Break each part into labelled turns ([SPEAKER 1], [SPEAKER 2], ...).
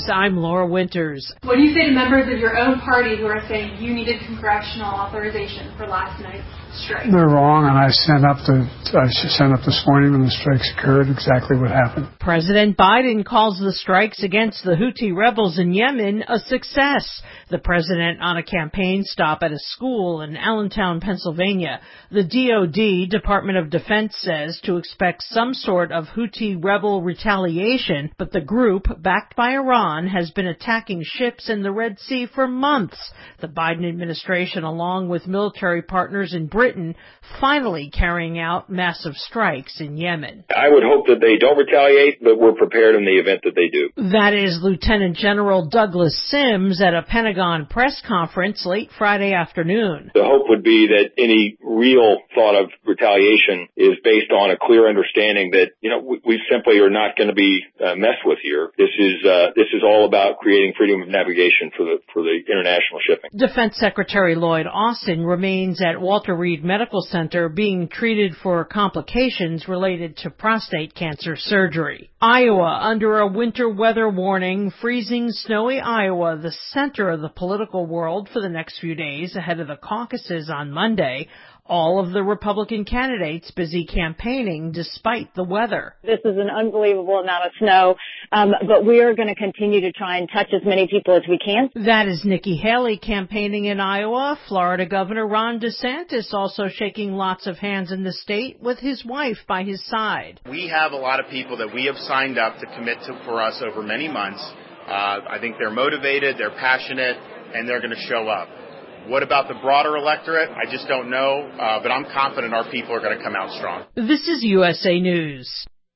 [SPEAKER 1] News, I'm Laura Winters.
[SPEAKER 2] What do you say to members of your own party who are saying you needed congressional authorization for last night's strike?
[SPEAKER 3] They're wrong, and I sent up this morning when the strikes occurred exactly what happened.
[SPEAKER 1] President Biden calls the strikes against the Houthi rebels in Yemen a success. The president on a campaign stop at a school in Allentown, Pennsylvania. The DoD, Department of Defense, says to expect some sort of Houthi rebel retaliation, but the group, backed by Iran, has been attacking ships in the Red Sea for months. The Biden administration, along with military partners in Britain, finally carrying out massive strikes in Yemen.
[SPEAKER 4] I would hope that they don't retaliate, but we're prepared in the event that they do.
[SPEAKER 1] That is Lieutenant General Douglas Sims at a Pentagon press conference late Friday afternoon.
[SPEAKER 4] The hope would be that any real thought of retaliation is based on a clear understanding that, we simply are not going to be messed with here. This is all about creating freedom of navigation for the international shipping.
[SPEAKER 1] Defense Secretary Lloyd Austin remains at Walter Reed Medical Center being treated for complications related to prostate cancer surgery. Iowa under a winter weather warning, freezing, snowy Iowa, the center of the political world for the next few days ahead of the caucuses on Monday. All of the Republican candidates busy campaigning despite the weather.
[SPEAKER 5] This is an unbelievable amount of snow, but we are going to continue to try and touch as many people as we can.
[SPEAKER 1] That is Nikki Haley campaigning in Iowa. Florida Governor Ron DeSantis also shaking lots of hands in the state with his wife by his side.
[SPEAKER 6] We have a lot of people that we have signed up to commit to for us over many months. I think they're motivated, they're passionate, and they're going to show up. What about the broader electorate? I just don't know, but I'm confident our people are going to come out strong.
[SPEAKER 1] This is USA News.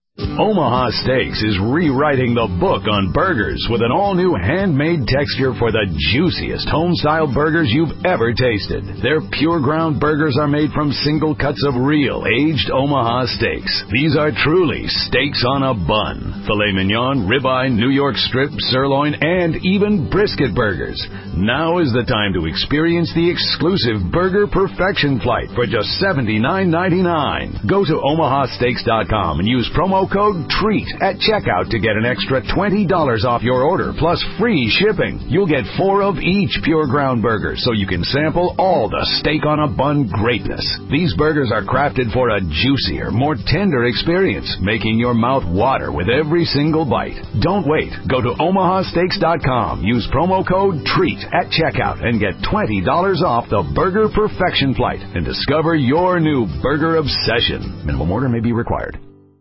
[SPEAKER 7] Omaha Steaks is rewriting the book on burgers with an all-new handmade texture for the juiciest home-style burgers you've ever tasted. Their pure ground burgers are made from single cuts of real aged Omaha steaks. These are truly steaks on a bun. Filet mignon, ribeye, New York strip, sirloin, and even brisket burgers. Now is the time to experience the exclusive Burger Perfection Flight for just $79.99. Go to omahasteaks.com and use promo code TREAT at checkout to get an extra $20 off your order plus free shipping. You'll get 4 of each pure ground burger so you can sample all the steak on a bun greatness. These burgers are crafted for a juicier, more tender experience, making your mouth water with every single bite. Don't wait. Go to omahasteaks.com. Use promo code TREAT at checkout and get $20 off the Burger Perfection Flight and discover your new burger obsession. Minimum order may be required.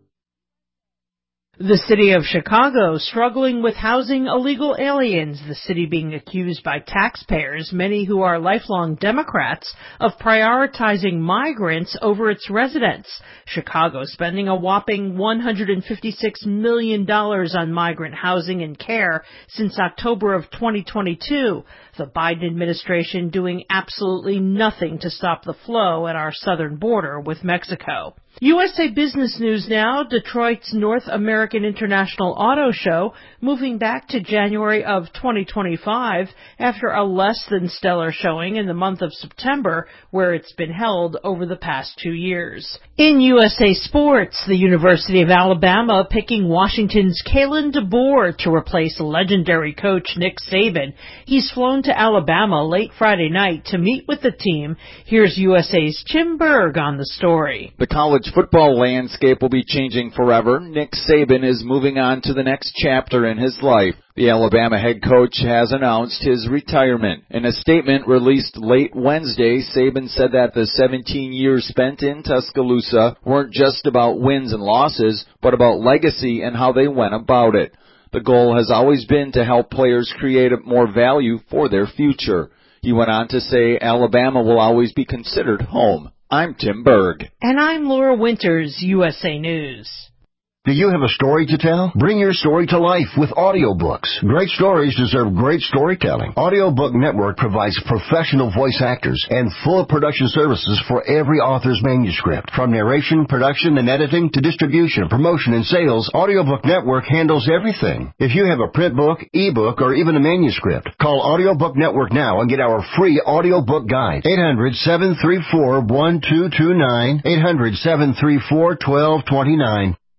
[SPEAKER 1] The city of Chicago struggling with housing illegal aliens, the city being accused by taxpayers, many who are lifelong Democrats, of prioritizing migrants over its residents. Chicago spending a whopping $156 million on migrant housing and care since October of 2022. The Biden administration doing absolutely nothing to stop the flow at our southern border with Mexico. USA Business News now, Detroit's North American International Auto Show moving back to January of 2025 after a less than stellar showing in the month of September, where it's been held over the past 2 years. In USA Sports, the University of Alabama picking Washington's Kalen DeBoer to replace legendary coach Nick Saban. He's flown to Alabama late Friday night to meet with the team. Here's USA's Tim Berg on the story.
[SPEAKER 8] The college football landscape will be changing forever. Nick Saban is moving on to the next chapter in his life. The Alabama head coach has announced his retirement. In a statement released late Wednesday, Saban said that the 17 years spent in Tuscaloosa weren't just about wins and losses, but about legacy and how they went about it. The goal has always been to help players create more value for their future. He went on to say Alabama will always be considered home. I'm Tim Berg.
[SPEAKER 1] And I'm Laura Winters, USA News.
[SPEAKER 9] Do you have a story to tell? Bring your story to life with audiobooks. Great stories deserve great storytelling. Audiobook Network provides professional voice actors and full production services for every author's manuscript. From narration, production, and editing to distribution, promotion, and sales, Audiobook Network handles everything. If you have a print book, ebook, or even a manuscript, call Audiobook Network now and get our free audiobook guide. 800-734-1229. 800-734-1229.